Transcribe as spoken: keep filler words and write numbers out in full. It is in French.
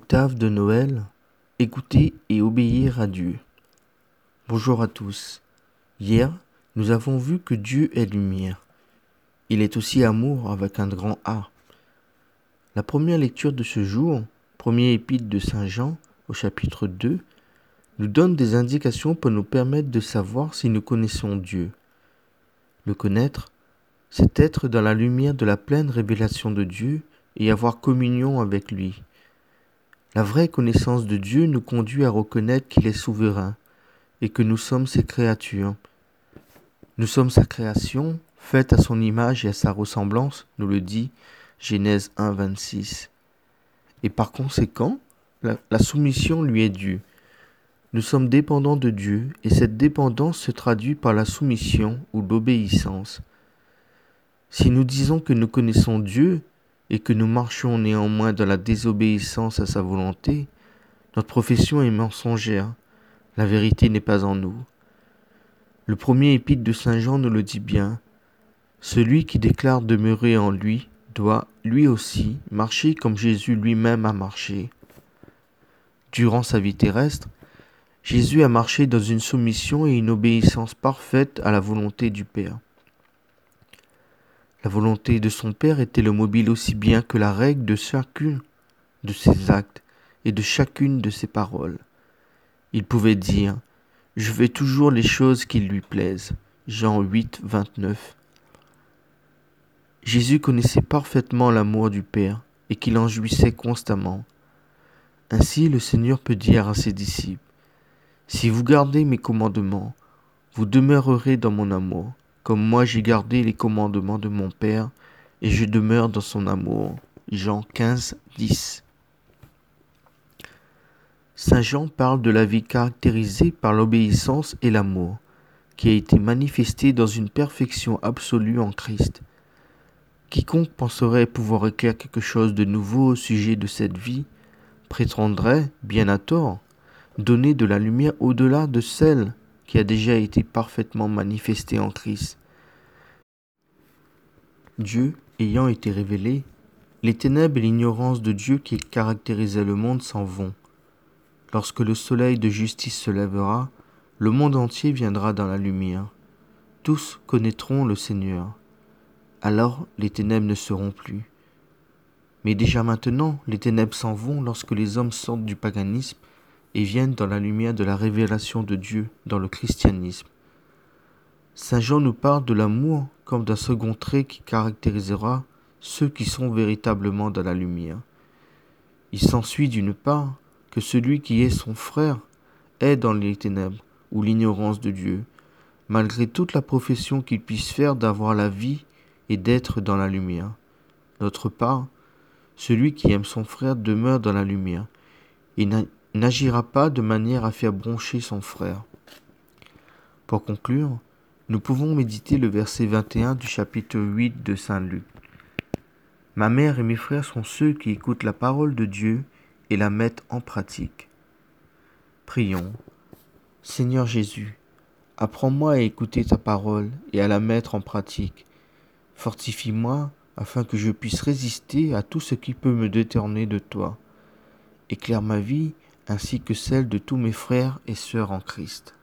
Octave de Noël, écouter et obéir à Dieu. Bonjour à tous. Hier, nous avons vu que Dieu est lumière. Il est aussi amour avec un grand A. La première lecture de ce jour, premier épître de Saint Jean, au chapitre deux, nous donne des indications pour nous permettre de savoir si nous connaissons Dieu. Le connaître, c'est être dans la lumière de la pleine révélation de Dieu et avoir communion avec lui. La vraie connaissance de Dieu nous conduit à reconnaître qu'il est souverain et que nous sommes ses créatures. Nous sommes sa création, faite à son image et à sa ressemblance, nous le dit Genèse un, vingt-six. Et par conséquent, la, la soumission lui est due. Nous sommes dépendants de Dieu et cette dépendance se traduit par la soumission ou l'obéissance. Si nous disons que nous connaissons Dieu et que nous marchons néanmoins dans la désobéissance à sa volonté, notre profession est mensongère. La vérité n'est pas en nous. Le premier épître de Saint Jean nous le dit bien. Celui qui déclare demeurer en lui doit, lui aussi, marcher comme Jésus lui-même a marché. Durant sa vie terrestre, Jésus a marché dans une soumission et une obéissance parfaite à la volonté du Père. La volonté de son Père était le mobile aussi bien que la règle de chacune de ses actes et de chacune de ses paroles. Il pouvait dire « Je fais toujours les choses qui lui plaisent » Jean huit, vingt-neuf. Jésus connaissait parfaitement l'amour du Père et qu'il en jouissait constamment. Ainsi le Seigneur peut dire à ses disciples « Si vous gardez mes commandements, vous demeurerez dans mon amour, comme moi j'ai gardé les commandements de mon Père et je demeure dans son amour. » Jean quinze, dix. Saint Jean parle de la vie caractérisée par l'obéissance et l'amour, qui a été manifestée dans une perfection absolue en Christ. Quiconque penserait pouvoir écrire quelque chose de nouveau au sujet de cette vie prétendrait, bien à tort, donner de la lumière au-delà de celle qui a déjà été parfaitement manifestée en Christ. Dieu ayant été révélé, les ténèbres et l'ignorance de Dieu qui caractérisaient le monde s'en vont. Lorsque le soleil de justice se lèvera, le monde entier viendra dans la lumière. Tous connaîtront le Seigneur. Alors les ténèbres ne seront plus. Mais déjà maintenant, les ténèbres s'en vont lorsque les hommes sortent du paganisme et viennent dans la lumière de la révélation de Dieu dans le christianisme. Saint Jean nous parle de l'amour comme d'un second trait qui caractérisera ceux qui sont véritablement dans la lumière. Il s'ensuit d'une part que celui qui est son frère est dans les ténèbres ou l'ignorance de Dieu, malgré toute la profession qu'il puisse faire d'avoir la vie et d'être dans la lumière. D'autre part, celui qui aime son frère demeure dans la lumière et n'agira pas de manière à faire broncher son frère. Pour conclure, nous pouvons méditer le verset vingt et un du chapitre huit de Saint Luc. Ma mère et mes frères sont ceux qui écoutent la parole de Dieu et la mettent en pratique. Prions. Seigneur Jésus, apprends-moi à écouter ta parole et à la mettre en pratique. Fortifie-moi afin que je puisse résister à tout ce qui peut me détourner de toi. Éclaire ma vie ainsi que celle de tous mes frères et sœurs en Christ.